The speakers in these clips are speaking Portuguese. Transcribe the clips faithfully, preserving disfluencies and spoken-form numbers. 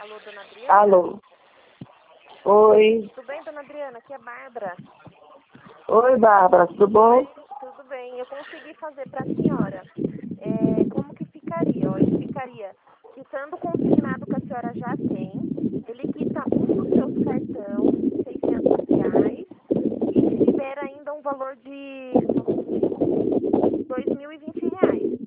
Alô, dona Adriana? Alô. Oi. Tudo bem, dona Adriana? Aqui é a Bárbara. Oi, Bárbara, tudo bom? Tudo bem. Eu consegui fazer para a senhora. É, como que ficaria? Ó, ele ficaria quitando o consignado que a senhora já tem. Ele quita um dos seus cartão, seiscentos reais, e te libera ainda um valor de dois mil e vinte reais.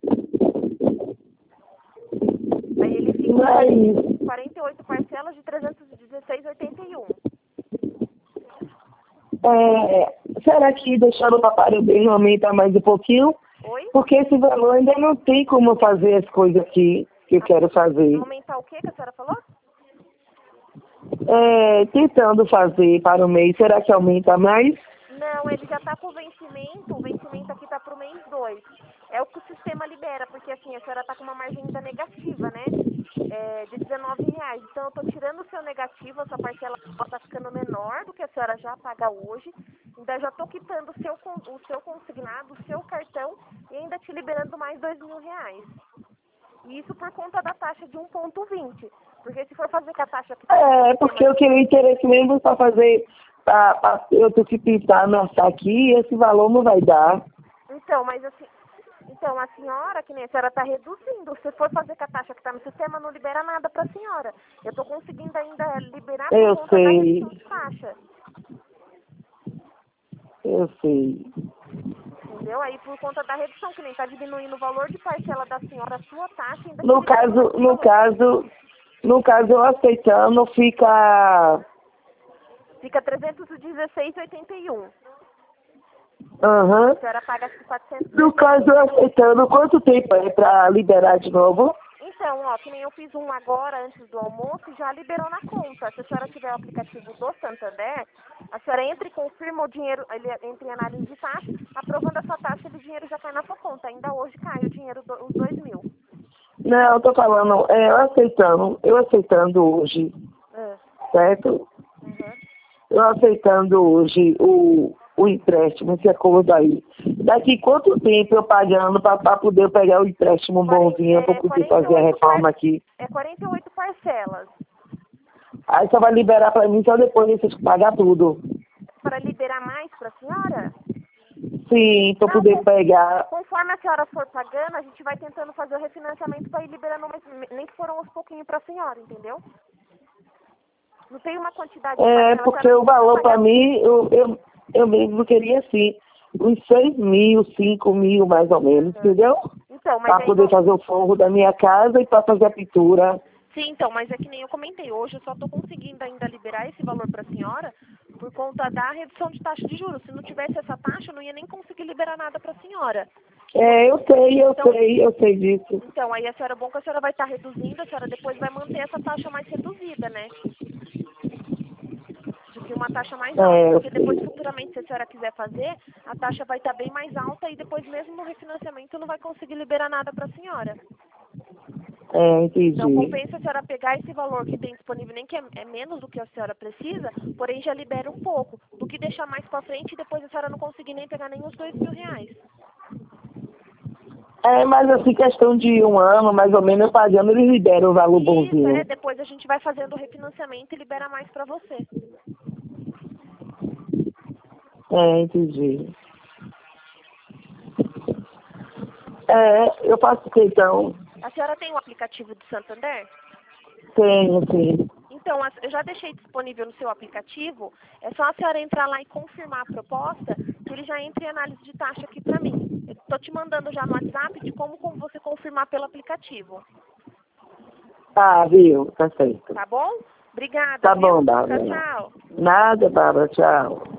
Aí ele fica Não é isso. quarenta e oito parcelas de trezentos e dezesseis reais e oitenta e um centavos. É, será que deixando o papai bem aumentar mais um pouquinho? Oi? Porque esse valor ainda não tem como fazer as coisas que, que eu quero fazer. Aumentar o que que a senhora falou? É, tentando fazer para o mês, será que aumenta mais? Não, ele já está com vencimento, o vencimento aqui está para o mês dois. É o que o sistema libera, porque assim, a senhora está com uma margem ainda negativa, né? É, de dezenove reais. Então eu estou tirando o seu negativo, a sua parcela está ficando menor do que a senhora já paga hoje. Ainda já estou quitando o seu, con- o seu consignado, o seu cartão e ainda te liberando mais dois mil reais. E isso por conta da taxa de um ponto vinte. Porque se for fazer com a taxa que está É, porque eu queria interesse mesmo para fazer, pra, pra, eu tenho que pintar, anotar aqui, e esse valor não vai dar. Então, mas assim, então a senhora, que nem a senhora está reduzindo, se for fazer com a taxa que está no sistema, não libera nada para a senhora. Eu estou conseguindo ainda liberar por Eu conta da sei, redução de taxa. eu sei. Entendeu? Aí por conta da redução, que nem está diminuindo o valor de parcela da senhora, a sua taxa ainda te No libera caso, mais no valor. caso, no caso eu aceitando, fica. Fica trezentos e dezesseis reais e oitenta e um. Aham. A senhora paga acho que quatrocentos e No sessenta. caso eu aceitando, quanto tempo é para liberar de novo? Então, ó, que nem eu fiz um agora, antes do almoço, e já liberou na conta. Se a senhora tiver o aplicativo do Santander, a senhora entra e confirma o dinheiro, ele entra em análise de taxa, aprovando a sua taxa, o dinheiro já cai na sua conta. Ainda hoje cai o dinheiro, do, os dois mil. Não, eu tô falando, é, eu aceitando, eu aceitando hoje, É. certo? Uhum. Eu aceitando hoje o, o empréstimo, esse acordo aí. Daqui quanto tempo eu pagando para poder pegar o empréstimo bonzinho para É, poder quarenta e fazer a oito par... reforma aqui? é quarenta e oito parcelas. Aí só vai liberar para mim só depois de vocês pagar tudo. Para liberar mais para a senhora? Sim, para Não, poder com- pegar. conforme a senhora for pagando, a gente vai tentando fazer o refinanciamento para ir liberando, mais, nem que foram aos pouquinhos para a senhora, entendeu? Não tem uma quantidade de É, parcelas, a porque senhora não o precisa valor para pagar. mim, eu, eu, eu mesmo queria assim, uns seis mil, cinco mil mais ou menos, Uhum. entendeu? Então, mas Para aí poder vão... fazer o forro da minha casa e para fazer a pintura. Sim, então, mas é que nem eu comentei, hoje eu só estou conseguindo ainda liberar esse valor para a senhora por conta da redução de taxa de juros. Se não tivesse essa taxa, eu não ia nem conseguir liberar nada para a senhora. É, eu sei, eu Então, sei, eu sei disso. então, aí a senhora, bom que a senhora vai estar reduzindo, a senhora depois vai manter essa taxa mais reduzida, né? Do que uma taxa mais alta, É, eu porque depois sei. futuramente, se a senhora quiser fazer, a taxa vai estar bem mais alta e depois mesmo no refinanciamento não vai conseguir liberar nada para a senhora. É, Então entendi. compensa a senhora pegar esse valor que tem disponível, nem que é, é menos do que a senhora precisa, porém já libera um pouco, do que deixar mais para frente e depois a senhora não conseguir nem pegar nem os dois mil reais. É, mas assim, questão de um ano, mais ou menos, eu pagando, eles liberam o valor Isso, é, bonzinho. depois a gente vai fazendo o refinanciamento e libera mais para você. É, entendi. É, eu faço questão. A senhora tem o aplicativo do Santander? Tenho, sim. Então, as- eu já deixei disponível no seu aplicativo, é só a senhora entrar lá e confirmar a proposta, que ele já entra em análise de taxa aqui para mim. Eu estou te mandando já no WhatsApp de como, como você confirmar pelo aplicativo, Tá, viu? Tá certo. tá bom? Obrigada, Tá viu? bom, Tchau, Bárbara. tchau. Nada, Bárbara, tchau.